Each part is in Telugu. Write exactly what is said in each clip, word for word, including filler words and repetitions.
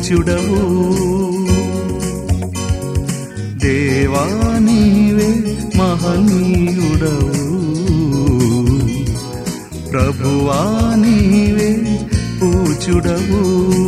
పూచుడవు. దేవా నీవే మహనీయుడవు, ప్రభువా నీవే పూచుడవు.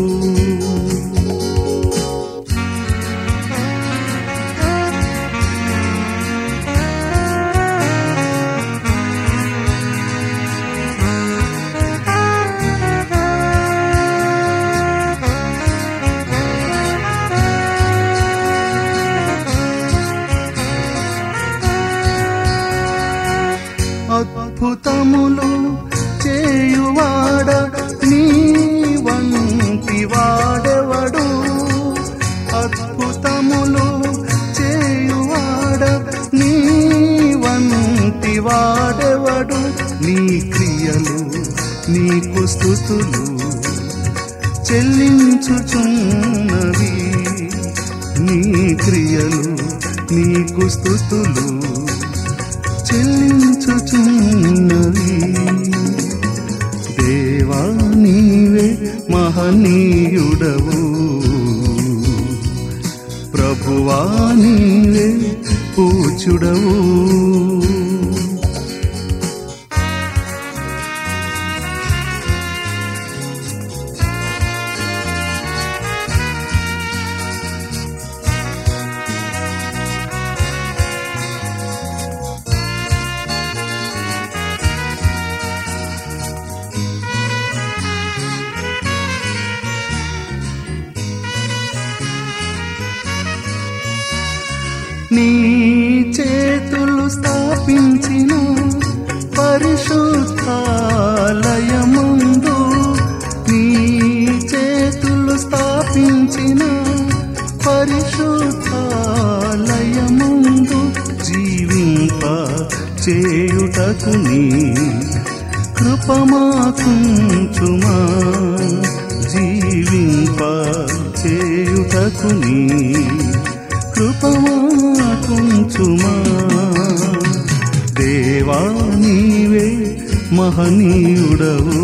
అద్భుతములు చేయువాడ నీ వంటి వాడెవడు, అద్భుతములు చేయువాడ నీ వంటి వాడెవడు. నీ క్రియలు నీకు స్తుతులు చెల్లించుచున్నవి, నీ క్రియలు నీకు స్తుతులు చెల్లించుచున్నవి. దేవా నీవే మహనీయుడవు, ప్రభువా నీవే పూచుడవు. నీ చేతులు స్థాపించిన పరిశుద్ధాలయమందు, నీ చేతులు స్థాపించిన పరిశుద్ధాలయమందు జీవింప చేయుటకు నీ కృపమాకుంచుమా, జీవింప చేయుటకు నీ కృపమాకుంచుమా. దేవా నీవే మహనీయుడవు,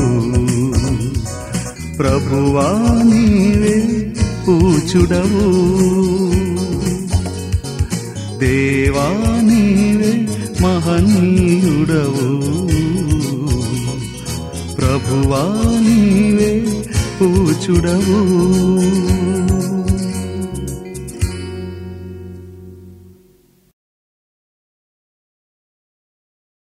ప్రభువా నీవే పూచుడవు. దేవా నీవే మహనీయుడవు, ప్రభువా నీవే పూచుడవు.